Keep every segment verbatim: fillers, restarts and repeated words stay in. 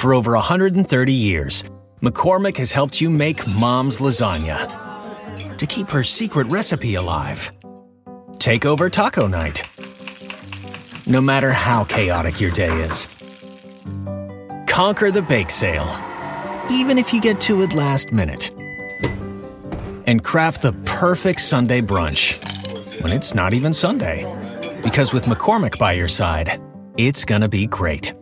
For over one hundred thirty years, McCormick has helped you make Mom's lasagna to keep her secret recipe alive. Take over taco night, no matter how chaotic your day is. Conquer the bake sale, even if you get to it last minute. And craft the perfect Sunday brunch when it's not even Sunday. Because with McCormick by your side, it's gonna be great.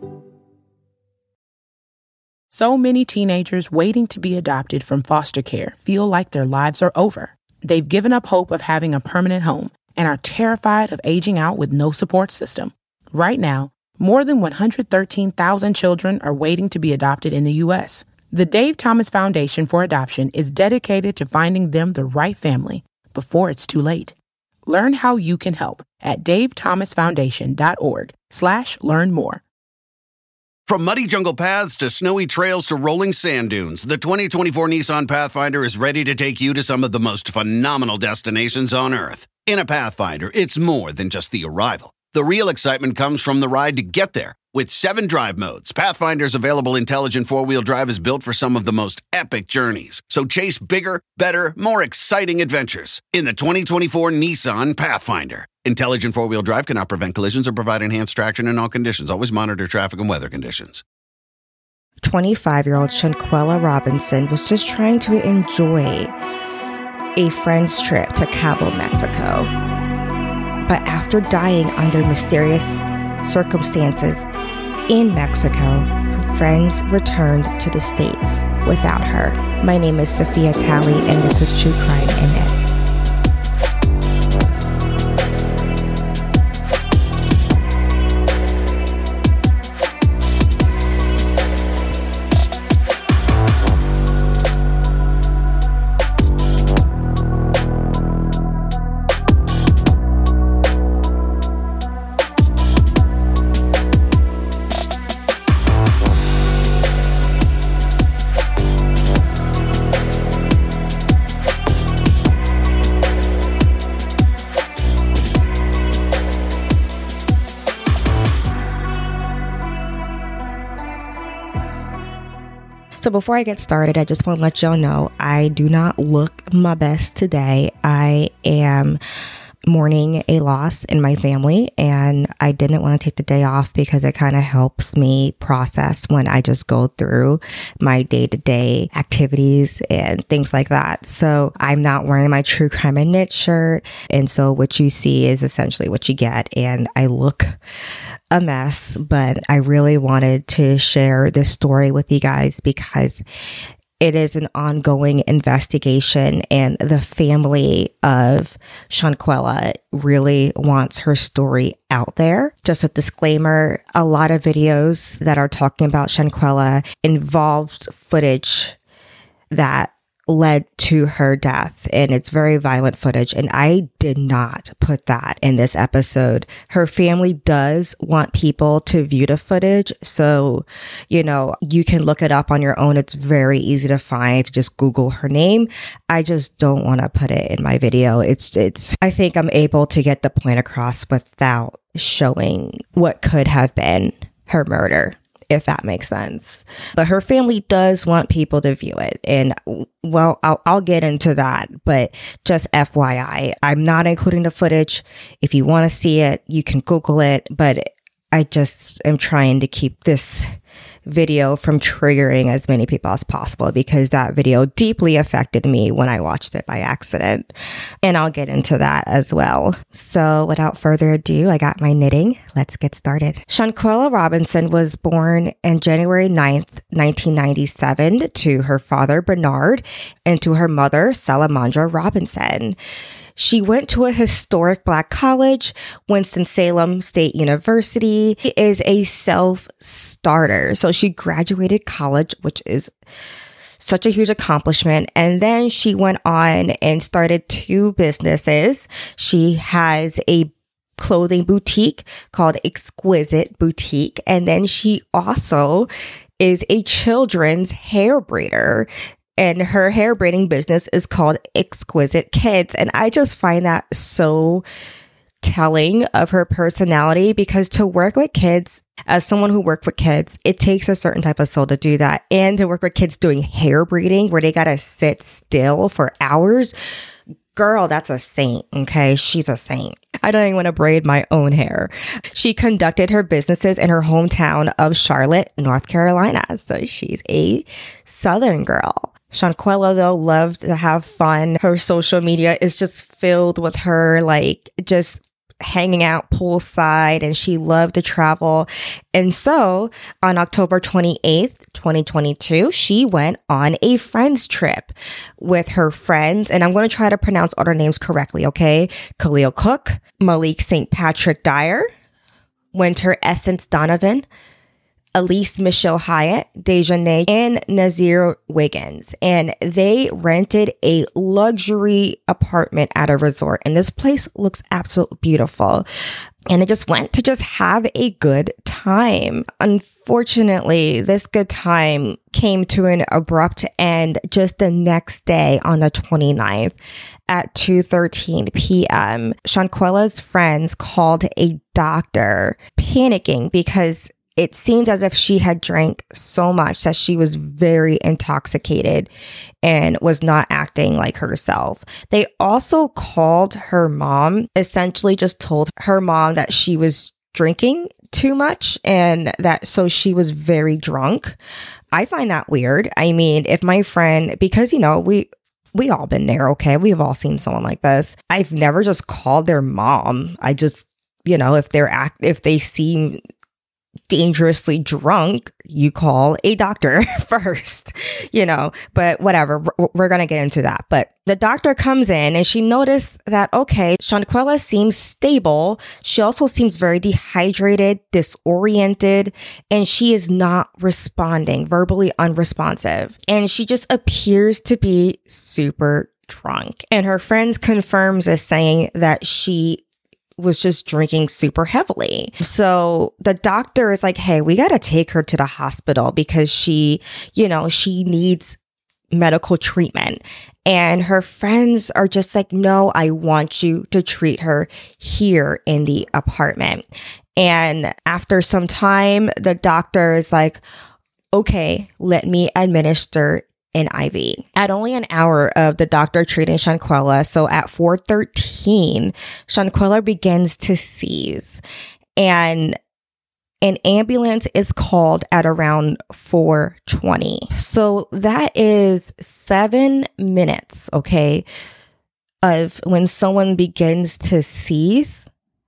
So many teenagers waiting to be adopted from foster care feel like their lives are over. They've given up hope of having a permanent home and are terrified of aging out with no support system. Right now, more than one hundred thirteen thousand children are waiting to be adopted in the U S. The Dave Thomas Foundation for Adoption is dedicated to finding them the right family before it's too late. Learn how you can help at davethomasfoundation.org slash learn more. From muddy jungle paths to snowy trails to rolling sand dunes, the twenty twenty-four Nissan Pathfinder is ready to take you to some of the most phenomenal destinations on Earth. In a Pathfinder, it's more than just the arrival. The real excitement comes from the ride to get there. With seven drive modes, Pathfinder's available intelligent four-wheel drive is built for some of the most epic journeys. So chase bigger, better, more exciting adventures in the twenty twenty-four Nissan Pathfinder. Intelligent four-wheel drive cannot prevent collisions or provide enhanced traction in all conditions. Always monitor traffic and weather conditions. twenty-five-year-old Shanquella Robinson was just trying to enjoy a friend's trip to Cabo, Mexico. But after dying under mysterious circumstances in Mexico, her friends returned to the States without her. My name is Sophia Talley, and this is True Crime and Net. So before I get started, I just want to let y'all know I do not look my best today. I am mourning a loss in my family, and I didn't want to take the day off because it kind of helps me process when I just go through my day-to-day activities and things like that. So I'm not wearing my True Crime and Knit shirt, and so what you see is essentially what you get, and I look a mess, but I really wanted to share this story with you guys because it is an ongoing investigation, and the family of Shanquella really wants her story out there. Just a disclaimer, a lot of videos that are talking about Shanquella involved footage that led to her death, and it's very violent footage, and I did not put that in this episode. Her family does want people to view the footage, so you know, you can look it up on your own. It's very easy to find if you just Google her name. I just don't want to put it in my video. It's it's I think I'm able to get the point across without showing what could have been her murder, if that makes sense. But her family does want people to view it. And well, I'll, I'll get into that. But just F Y I, I'm not including the footage. If you want to see it, you can Google it. But I just am trying to keep this video from triggering as many people as possible because that video deeply affected me when I watched it by accident. And I'll get into that as well. So without further ado, I got my knitting. Let's get started. Shanquella Robinson was born on January ninth, nineteen ninety-seven to her father, Bernard, and to her mother, Salamandra Robinson. She went to a historic Black college, Winston-Salem State University. She is a self-starter. So she graduated college, which is such a huge accomplishment. And then she went on and started two businesses. She has a clothing boutique called Exquisite Boutique. And then she also is a children's hair braider. And her hair braiding business is called Exquisite Kids. And I just find that so telling of her personality, because to work with kids, as someone who worked with kids, it takes a certain type of soul to do that. And to work with kids doing hair braiding where they got to sit still for hours. Girl, that's a saint, okay? She's a saint. I don't even want to braid my own hair. She conducted her businesses in her hometown of Charlotte, North Carolina. So she's a Southern girl. Shanquella, though, loved to have fun. Her social media is just filled with her, like, just hanging out poolside, and she loved to travel. And so on October twenty-eighth, twenty twenty-two, she went on a friends trip with her friends. And I'm going to try to pronounce all their names correctly, okay? Khalil Cook, Malik Saint Patrick Dyer, Winter Essence Donovan, Elise Michelle Hyatt, Dejanay, and Nazir Wiggins. And they rented a luxury apartment at a resort. And this place looks absolutely beautiful. And they just went to just have a good time. Unfortunately, this good time came to an abrupt end just the next day on the twenty-ninth at two thirteen p.m. Shanquella's friends called a doctor, panicking because it seemed as if she had drank so much that she was very intoxicated and was not acting like herself. They also called her mom, essentially just told her mom that she was drinking too much and that so she was very drunk. I find that weird. I mean, if my friend, because, you know, we... We all been there, okay? We've all seen someone like this. I've never just called their mom. I just, you know, if they're act, if they seem dangerously drunk, you call a doctor first, you know, but whatever, we're going to get into that. But the doctor comes in and she noticed that, okay, Shanquella seems stable. She also seems very dehydrated, disoriented, and she is not responding, verbally unresponsive. And she just appears to be super drunk. And her friends confirms as saying that she was just drinking super heavily. So the doctor is like, hey, we got to take her to the hospital because she, you know, she needs medical treatment. And her friends are just like, no, I want you to treat her here in the apartment. And after some time, the doctor is like, okay, let me administer an I V. At only an hour of the doctor treating Shanquella, so at four thirteen, Shanquella begins to seize. And an ambulance is called at around four twenty. So that is seven minutes, okay, of when someone begins to seize,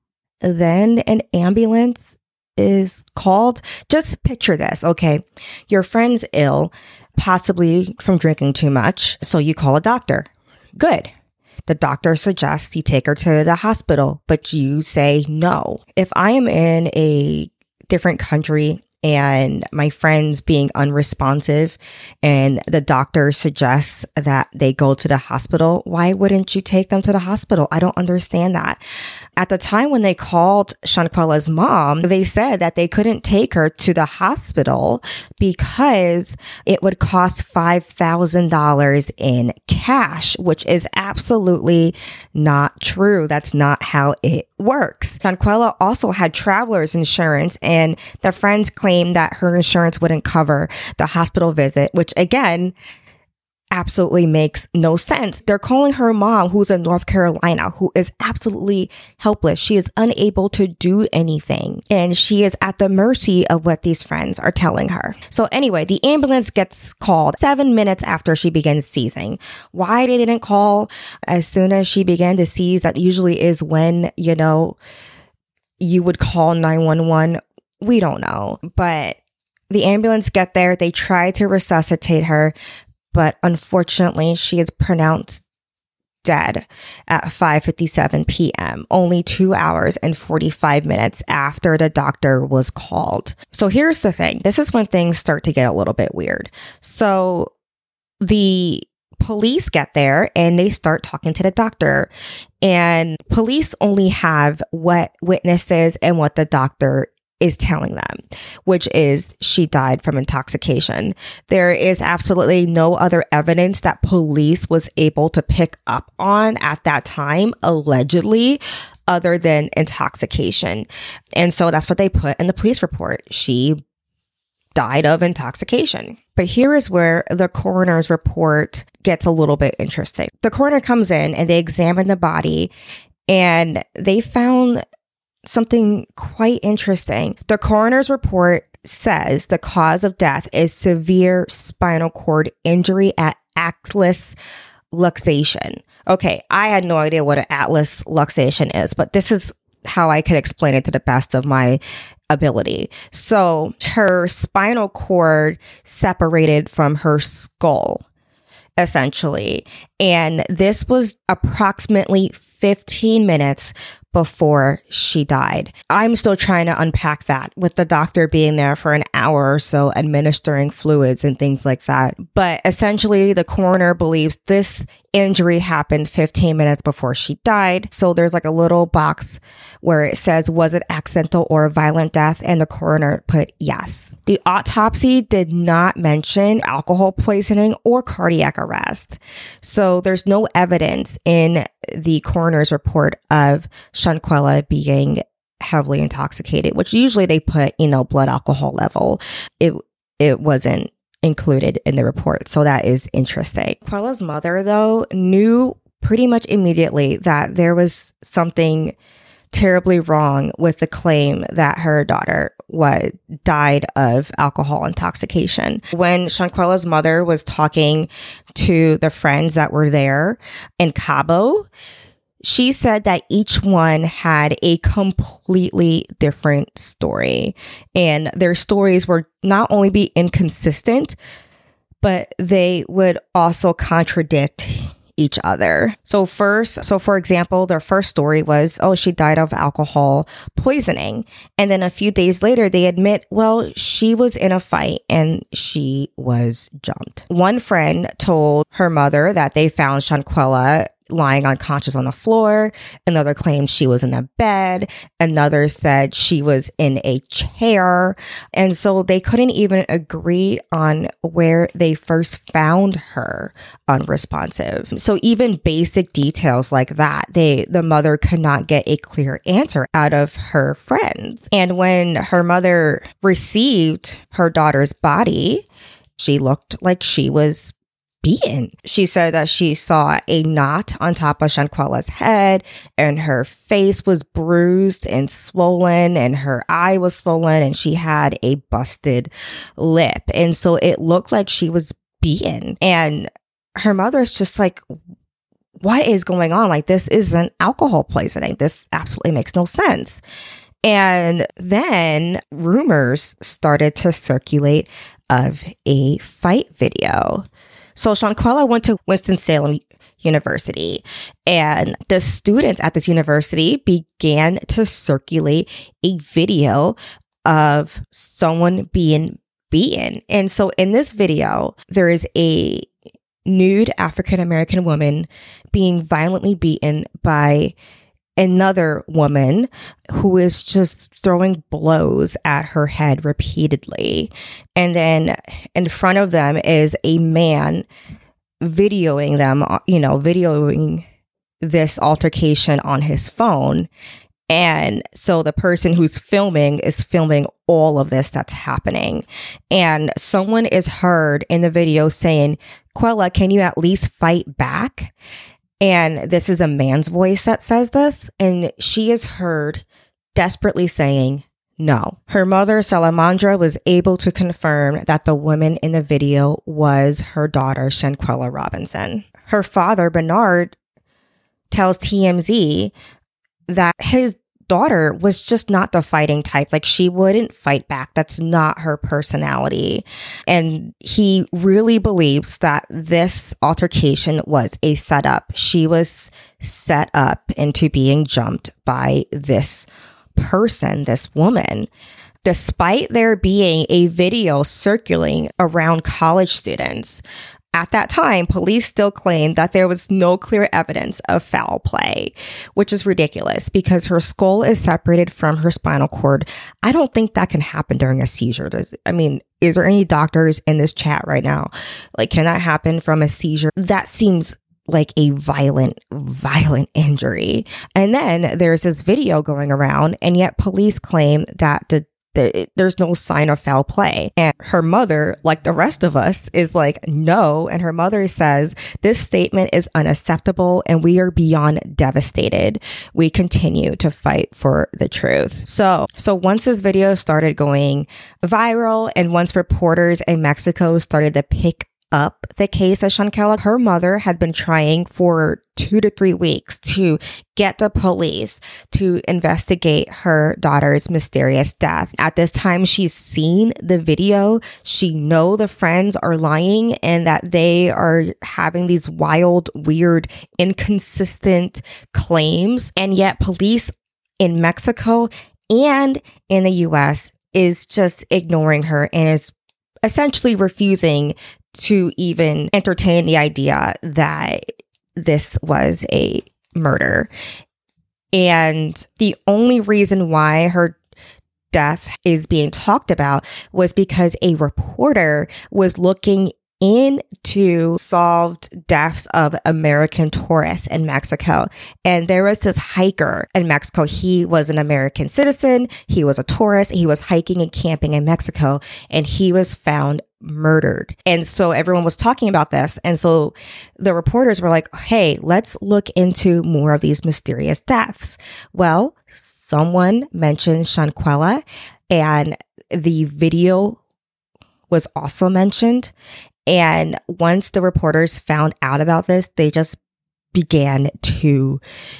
then an ambulance is called. Just picture this, okay? Your friend's ill, possibly from drinking too much, so you call a doctor. Good. The doctor suggests you take her to the hospital, but you say no. If I am in a different country and my friend's being unresponsive and the doctor suggests that they go to the hospital, why wouldn't you take them to the hospital? I don't understand that. At the time when they called Shanquella's mom, they said that they couldn't take her to the hospital because it would cost five thousand dollars in cash, which is absolutely not true. That's not how it works. Shanquella also had traveler's insurance, and the friends claimed that her insurance wouldn't cover the hospital visit, which again, absolutely makes no sense. They're calling her mom, who's in North Carolina, who is absolutely helpless. She is unable to do anything, and she is at the mercy of what these friends are telling her. So anyway, the ambulance gets called seven minutes after she begins seizing. Why they didn't call as soon as she began to seize, that usually is when, you know, you would call nine one one. We don't know. But the ambulance get there. They try to resuscitate her, but unfortunately, she is pronounced dead at five fifty-seven p.m., only two hours and forty-five minutes after the doctor was called. So here's the thing. This is when things start to get a little bit weird. So the police get there and they start talking to the doctor. And police only have what witnesses and what the doctor is telling them, which is she died from intoxication. There is absolutely no other evidence that police was able to pick up on at that time, allegedly, other than intoxication. And so that's what they put in the police report. She died of intoxication. But here is where the coroner's report gets a little bit interesting. The coroner comes in and they examine the body and they found something quite interesting. The coroner's report says the cause of death is severe spinal cord injury at atlas luxation. Okay, I had no idea what an atlas luxation is, but this is how I could explain it to the best of my ability. So her spinal cord separated from her skull, essentially. And this was approximately fifteen minutes before she died. I'm still trying to unpack that with the doctor being there for an hour or so administering fluids and things like that. But essentially, the coroner believes this injury happened fifteen minutes before she died. So there's like a little box where it says, was it accidental or a violent death? And the coroner put yes. The autopsy did not mention alcohol poisoning or cardiac arrest. So there's no evidence in the coroner's report of Shanquella being heavily intoxicated, which usually they put, you know, blood alcohol level. It it wasn't included in the report. So that is interesting. Quella's mother, though, knew pretty much immediately that there was something terribly wrong with the claim that her daughter was died of alcohol intoxication. When Shanquella's mother was talking to the friends that were there in Cabo, she said that each one had a completely different story, and their stories were not only be inconsistent, but they would also contradict each other. So first, so for example, their first story was, oh, she died of alcohol poisoning. And then a few days later, they admit, well, she was in a fight and she was jumped. One friend told her mother that they found Shanquella lying unconscious on the floor. Another claimed she was in a bed. Another said she was in a chair. And so they couldn't even agree on where they first found her unresponsive. So even basic details like that, they the mother could not get a clear answer out of her friends. And when her mother received her daughter's body, she looked like she was beaten. She said that she saw a knot on top of Shanquella's head and her face was bruised and swollen and her eye was swollen and she had a busted lip. And so it looked like she was beaten. And her mother's just like, what is going on? Like, this isn't alcohol poisoning. This absolutely makes no sense. And then rumors started to circulate of a fight video. So Shanquella went to Winston-Salem University, and the students at this university began to circulate a video of someone being beaten. And so in this video, there is a nude African-American woman being violently beaten by another woman who is just throwing blows at her head repeatedly. And then in front of them is a man videoing them, you know, videoing this altercation on his phone. And so the person who's filming is filming all of this that's happening. And someone is heard in the video saying, Quella, can you at least fight back? And this is a man's voice that says this, and she is heard desperately saying no. Her mother, Salamandra, was able to confirm that the woman in the video was her daughter, Shanquella Robinson. Her father, Bernard, tells T M Z that his daughter was just not the fighting type. Like, she wouldn't fight back. That's not her personality. And he really believes that this altercation was a setup. She was set up into being jumped by this person, this woman. Despite there being a video circulating around college students, at that time, police still claimed that there was no clear evidence of foul play, which is ridiculous because her skull is separated from her spinal cord. I don't think that can happen during a seizure. Does, I mean, is there any doctors in this chat right now? Like, can that happen from a seizure? That seems like a violent, violent injury. And then there's this video going around, and yet police claim that the The, there's no sign of foul play. And her mother, like the rest of us, is like, no. And her mother says, this statement is unacceptable and we are beyond devastated. We continue to fight for the truth. So, so once this video started going viral, and once reporters in Mexico started to pick up the case of Shanquella, her mother had been trying for two to three weeks to get the police to investigate her daughter's mysterious death. At this time, she's seen the video. She know the friends are lying and that they are having these wild, weird, inconsistent claims. And yet police in Mexico and in the U S is just ignoring her and is essentially refusing to even entertain the idea that this was a murder. And the only reason why her death is being talked about was because a reporter was looking into solved deaths of American tourists in Mexico. And there was this hiker in Mexico. He was an American citizen. He was a tourist. He was hiking and camping in Mexico, and he was found murdered. And so everyone was talking about this. And so the reporters were like, hey, let's look into more of these mysterious deaths. Well, someone mentioned Shanquella, and the video was also mentioned. And once the reporters found out about this, they just began to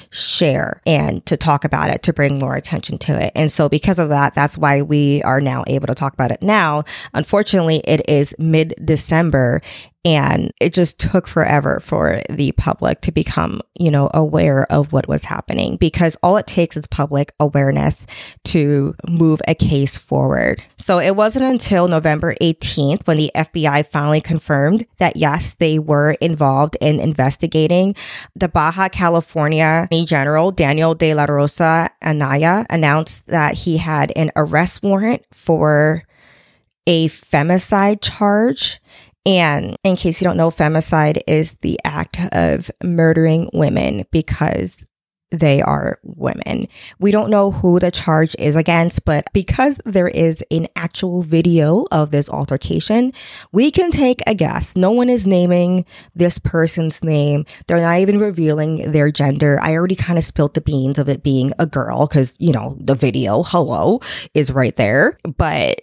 share and to talk about it, to bring more attention to it. And so because of that, that's why we are now able to talk about it now. Unfortunately, it is mid-December, and it just took forever for the public to become, you know, aware of what was happening, because all it takes is public awareness to move a case forward. So it wasn't until November eighteenth when the F B I finally confirmed that, yes, they were involved in investigating. The Baja California Attorney General, Daniel de la Rosa Anaya, announced that he had an arrest warrant for a femicide charge. And in case you don't know, femicide is the act of murdering women because they are women. We don't know who the charge is against, but because there is an actual video of this altercation, we can take a guess. No one is naming this person's name. They're not even revealing their gender. I already kind of spilled the beans of it being a girl because, you know, the video, hello, is right there. But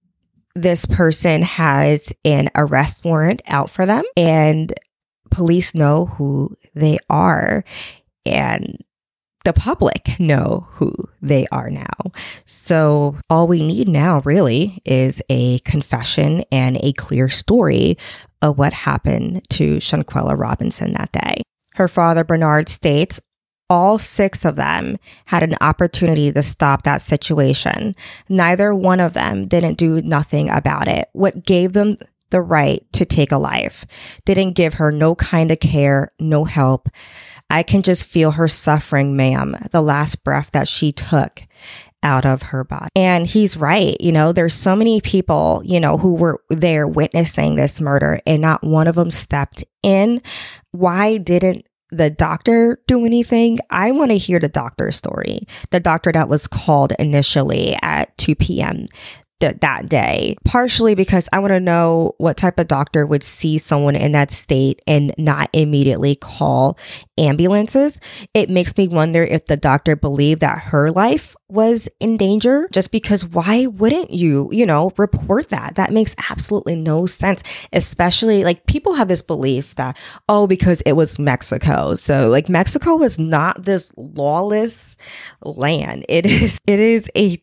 this person has an arrest warrant out for them, and police know who they are, and the public know who they are now. So all we need now really is a confession and a clear story of what happened to Shanquella Robinson that day. Her father, Bernard, states all six of them had an opportunity to stop that situation. Neither one of them didn't do nothing about it. What gave them the right to take a life didn't give her no kind of care, no help. I can just feel her suffering, ma'am, the last breath that she took out of her body. And he's right. You know, there's so many people, you know, who were there witnessing this murder, and not one of them stepped in. Why didn't the doctor do anything? I want to hear the doctor's story. The doctor that was called initially at two p.m. Th- that day, partially because I want to know what type of doctor would see someone in that state and not immediately call ambulances. It makes me wonder if the doctor believed that her life was in danger, just because why wouldn't you, you know, report that? That makes absolutely no sense, especially like people have this belief that, oh, because it was Mexico. So like Mexico is not this lawless land. It is, it is a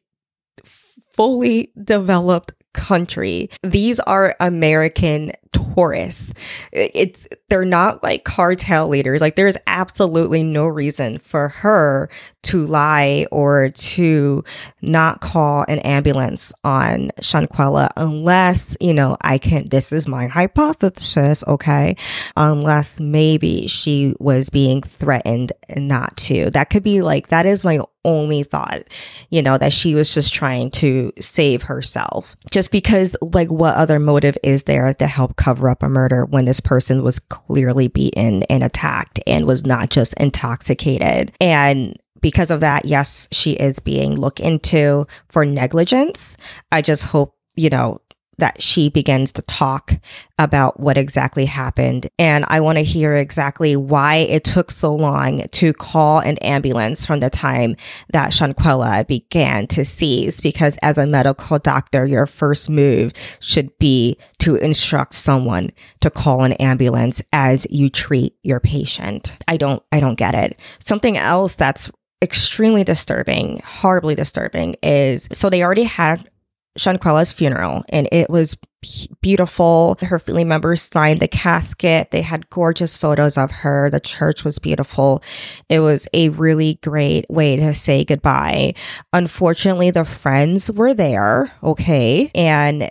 fully developed country. These are American tourists. It's they're not like cartel leaders. Like there's absolutely no reason for her to lie or to not call an ambulance on Shanquella unless, you know, I can, this is my hypothesis, okay? Unless maybe she was being threatened not to. That could be like, that is my only thought, you know, that she was just trying to save herself. Just because, like, what other motive is there to help cover cover up a murder when this person was clearly beaten and attacked and was not just intoxicated. And because of that, yes, she is being looked into for negligence. I just hope, you know, that she begins to talk about what exactly happened. And I want to hear exactly why it took so long to call an ambulance from the time that Shanquella began to seize, because as a medical doctor, your first move should be to instruct someone to call an ambulance as you treat your patient. I don't, I don't get it. Something else that's extremely disturbing, horribly disturbing is, so they already had Shanquella's funeral, and it was beautiful. Her family members signed the casket. They had gorgeous photos of her. The church was beautiful. It was a really great way to say goodbye. Unfortunately, the friends were there, okay, and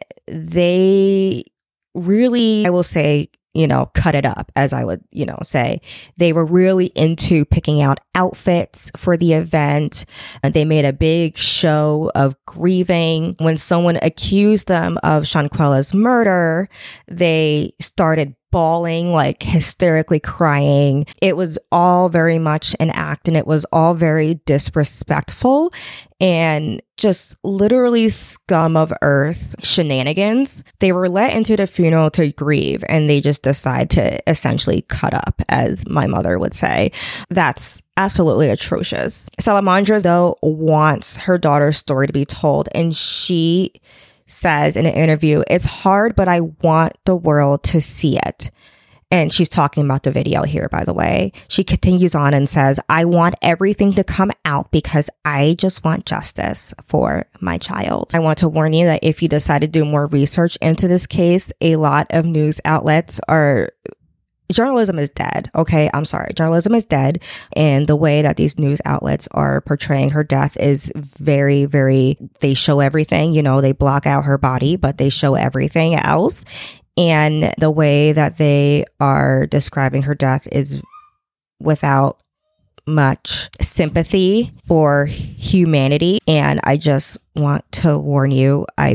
they really, I will say, you know, cut it up, as I would, you know, say. They were really into picking out outfits for the event. And they made a big show of grieving. When someone accused them of Shanquella's murder, they started bawling, like hysterically crying. It was all very much an act, and it was all very disrespectful and just literally scum of earth shenanigans. They were let into the funeral to grieve, and they just decide to essentially cut up, as my mother would say. That's absolutely atrocious. Salamandra, though, wants her daughter's story to be told, and she says in an interview, "It's hard, but I want the world to see it." And she's talking about the video here, by the way. She continues on and says, "I want everything to come out because I just want justice for my child." I want to warn you that if you decide to do more research into this case, a lot of news outlets are... Journalism is dead, okay? I'm sorry. Journalism is dead. And the way that these news outlets are portraying her death is very, very... They show everything. You know, they block out her body, but they show everything else. And the way that they are describing her death is without much sympathy for humanity. And I just want to warn you, I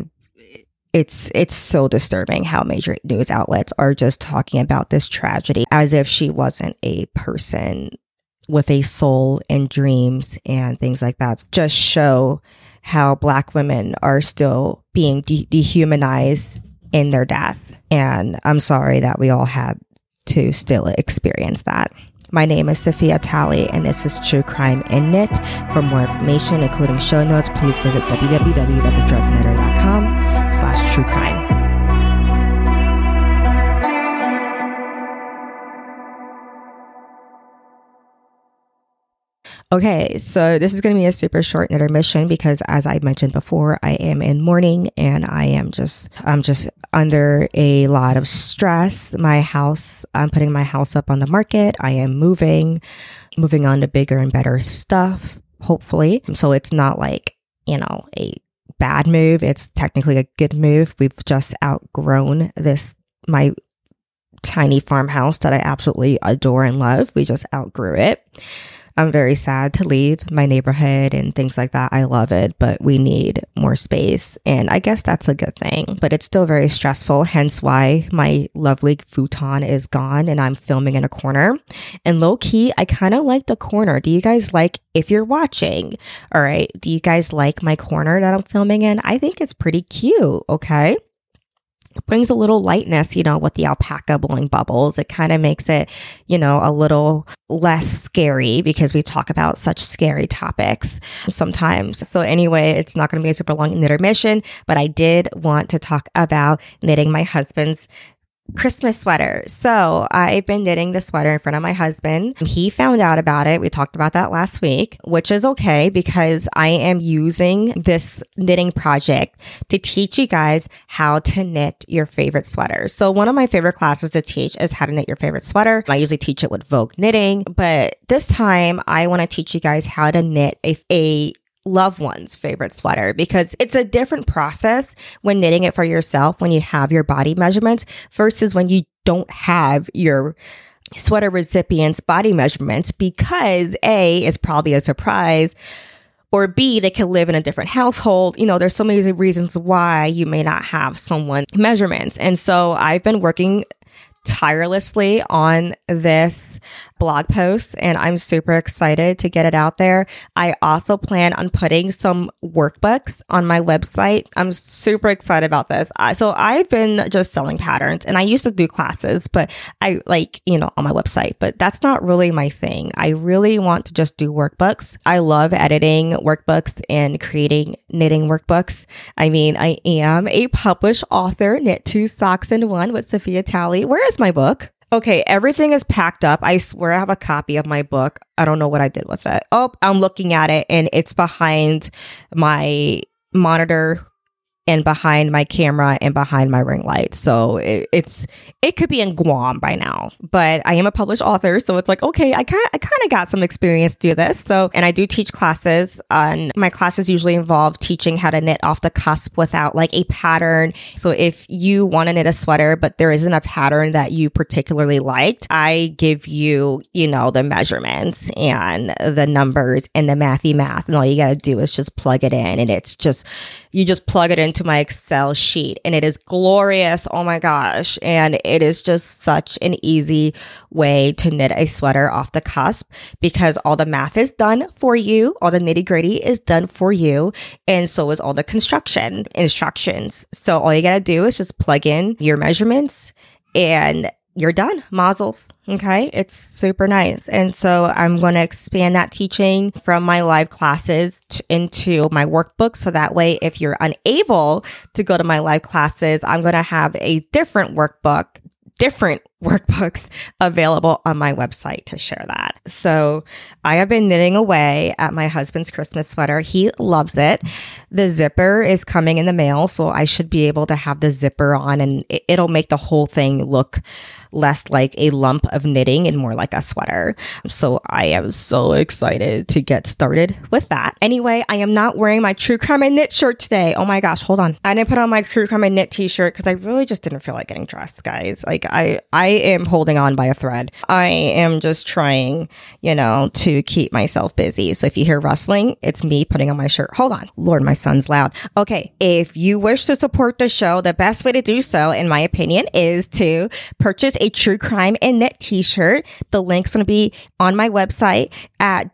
It's it's so disturbing how major news outlets are just talking about this tragedy as if she wasn't a person with a soul and dreams and things like that. Just show how Black women are still being de- dehumanized in their death. And I'm sorry that we all had to still experience that. My name is Sophia Talley, and this is True Crime in Knit. For more information, including show notes, please visit w w w dot the drug knitter dot com slash true crime. Okay, so this is going to be a super short intermission because, as I mentioned before, I am in mourning and I am just, I'm just under a lot of stress. My house, I'm putting my house up on the market. I am moving, moving on to bigger and better stuff, hopefully. So it's not like, you know, a bad move. It's technically a good move. We've just outgrown this, my tiny farmhouse that I absolutely adore and love. We just outgrew it. I'm very sad to leave my neighborhood and things like that. I love it, but we need more space. And I guess that's a good thing, but it's still very stressful. Hence why my lovely futon is gone and I'm filming in a corner. And low key, I kind of like the corner. Do you guys like, if you're watching, all right, do you guys like my corner that I'm filming in? I think it's pretty cute. Okay. It brings a little lightness, you know, with the alpaca blowing bubbles. It kind of makes it, you know, a little less scary because we talk about such scary topics sometimes. So anyway, it's not going to be a super long intermission, but I did want to talk about knitting my husband's Christmas sweater. So I've been knitting the sweater in front of my husband. He found out about it. We talked about that last week, which is okay because I am using this knitting project to teach you guys how to knit your favorite sweaters. So one of my favorite classes to teach is how to knit your favorite sweater. I usually teach it with Vogue Knitting, but this time I want to teach you guys how to knit a, a loved one's favorite sweater because it's a different process when knitting it for yourself when you have your body measurements versus when you don't have your sweater recipient's body measurements because A, it's probably a surprise Or B, they could live in a different household. You know, there's so many reasons why you may not have someone measurements. And so I've been working tirelessly on this blog post, and I'm super excited to get it out there. I also plan on putting some workbooks on my website. I'm super excited about this. I, so I've been just selling patterns, and I used to do classes, but I like, you know, on my website, but that's not really my thing. I really want to just do workbooks. I love editing workbooks and creating knitting workbooks. I mean, I am a published author, Knit Two Socks in One with Sophia Talley. Where is my book? Okay, everything is packed up. I swear I have a copy of my book. I don't know what I did with it. Oh, I'm looking at it and it's behind my monitor and behind my camera and behind my ring light. So it, it's it could be in Guam by now, but I am a published author, so it's like, okay, I kind I kind of got some experience to do this. So, and I do teach classes. And my classes usually involve teaching how to knit off the cusp without like a pattern. So if you want to knit a sweater, but there isn't a pattern that you particularly liked, I give you, you know, the measurements and the numbers and the mathy math, and all you got to do is just plug it in, and it's just you just plug it into my Excel sheet, and it is glorious. Oh my gosh. And it is just such an easy way to knit a sweater off the cusp because all the math is done for you. All the nitty gritty is done for you. And so is all the construction instructions. So all you got to do is just plug in your measurements and you're done. Mazzles. Okay. It's super nice. And so I'm going to expand that teaching from my live classes t- into my workbook. So that way, if you're unable to go to my live classes, I'm going to have a different workbook, different workbooks available on my website to share that. So I have been knitting away at my husband's Christmas sweater. He loves it. The zipper is coming in the mail, so I should be able to have the zipper on, and it, it'll make the whole thing look less like a lump of knitting and more like a sweater. So I am so excited to get started with that. Anyway, I am not wearing my True Crime and Knit shirt today. Oh my gosh, hold on. I didn't put on my True Crime and Knit t-shirt because I really just didn't feel like getting dressed, guys. Like I, I am holding on by a thread. I am just trying, you know, to keep myself busy. So if you hear rustling, it's me putting on my shirt. Hold on. Lord, my son's loud. Okay. If you wish to support the show, the best way to do so, in my opinion, is to purchase a True Crime and Knit t-shirt. The link's going to be on my website at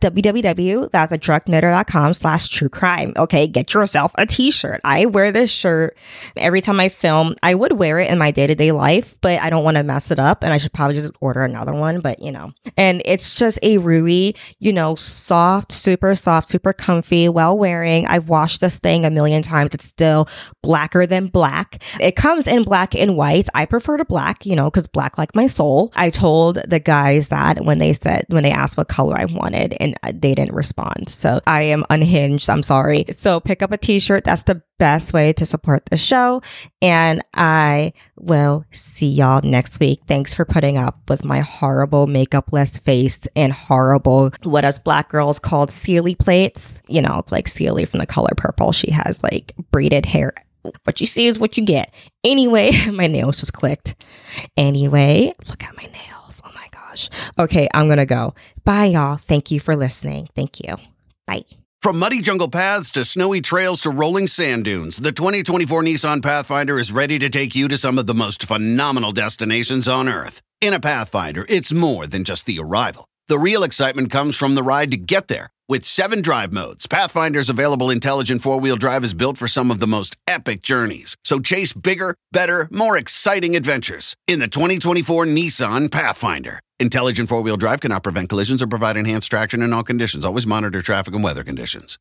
www.thedrunknitter.com slash true crime. Okay. Get yourself a t-shirt. I wear this shirt every time I film. I would wear it in my day-to-day life, but I don't want to mess it up, and I should probably just order another one, but you know, and it's just a really, you know, soft, super soft, super comfy, well wearing. I've washed this thing a million times. It's still blacker than black. It comes in black and white. I prefer to black, you know, because black like my soul. I told the guys that when they said, when they asked what color I wanted, and they didn't respond. So I am unhinged. I'm sorry. So pick up a t-shirt. That's the best way to support the show. And I will see y'all next week. Thanks for putting up with my horrible makeup-less face and horrible, what us black girls called Celie plates. You know, like Celie from The Color Purple. She has like braided hair. What you see is what you get. Anyway, my nails just clicked. Anyway, look at my nails. Oh my gosh. Okay, I'm going to go. Bye, y'all. Thank you for listening. Thank you. Bye. From muddy jungle paths to snowy trails to rolling sand dunes, the twenty twenty-four Nissan Pathfinder is ready to take you to some of the most phenomenal destinations on Earth. In a Pathfinder, it's more than just the arrival. The real excitement comes from the ride to get there. With seven drive modes, Pathfinder's available intelligent four-wheel drive is built for some of the most epic journeys. So chase bigger, better, more exciting adventures in the twenty twenty-four Nissan Pathfinder. Intelligent four-wheel drive cannot prevent collisions or provide enhanced traction in all conditions. Always monitor traffic and weather conditions.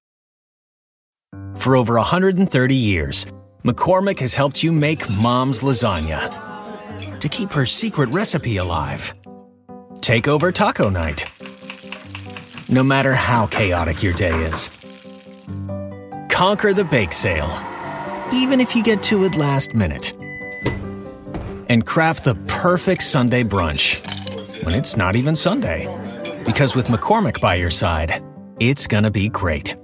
For over one hundred thirty years, McCormick has helped you make Mom's lasagna to keep her secret recipe alive. Take over taco night. No matter how chaotic your day is. Conquer the bake sale, even if you get to it last minute. And craft the perfect Sunday brunch when it's not even Sunday. Because with McCormick by your side, it's gonna be great.